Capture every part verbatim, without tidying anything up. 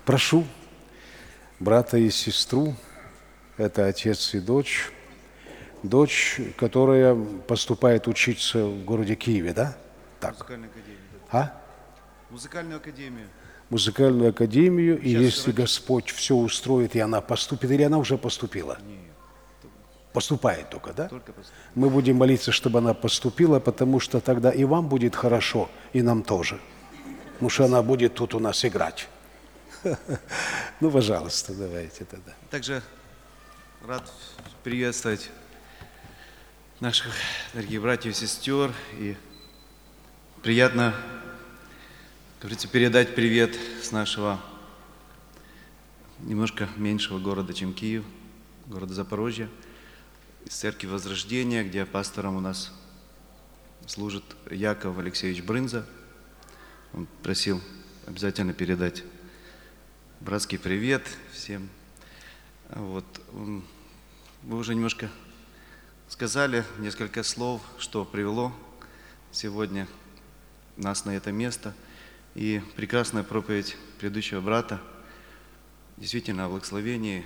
Прошу брата и сестру, это отец и дочь, дочь, которая поступает учиться в городе Киеве, да? Так. Музыкальную академию. А? Музыкальную академию. Музыкальную академию, и Сейчас если раньше. Господь все устроит, и она поступит, или она уже поступила? Нет, Поступает только, да? только поступила. Мы будем молиться, чтобы она поступила, потому что тогда и вам будет хорошо, и нам тоже. Потому что она будет тут у нас играть. Ну, пожалуйста, давайте тогда. Также рад приветствовать наших дорогих братьев и сестер. И приятно, как говорится, передать привет с нашего немножко меньшего города, чем Киев, города Запорожья, из церкви Возрождения, где пастором у нас служит Яков Алексеевич Брынза. Он просил обязательно передать братский привет всем. Вот. Вы уже немножко сказали несколько слов, что привело сегодня нас на это место. И прекрасная проповедь предыдущего брата, действительно о благословении,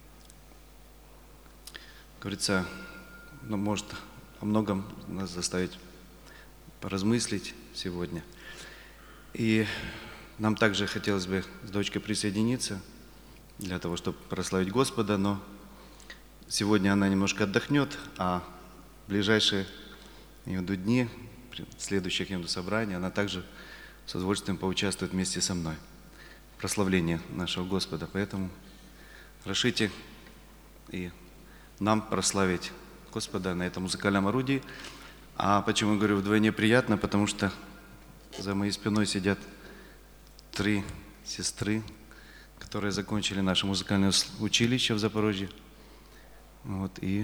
говорится, ну, может о многом нас заставить поразмыслить сегодня. И нам также хотелось бы с дочкой присоединиться для того, чтобы прославить Господа, но сегодня она немножко отдохнет, а в ближайшие я имею в виду, дни, следующих я имею в виду, собрания, она также с удовольствием поучаствует вместе со мной в прославлении нашего Господа. Поэтому разрешите и нам прославить Господа на этом музыкальном орудии. А почему говорю вдвойне приятно? Потому что за моей спиной сидят три сестры, которые закончили наше музыкальное училище в Запорожье. Вот, и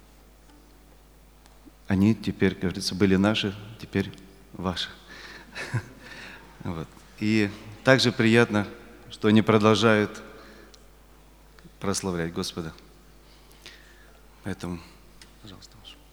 они теперь, как говорится, были наши, теперь ваши. Вот. И также приятно, что они продолжают прославлять Господа. Поэтому, пожалуйста, ваше.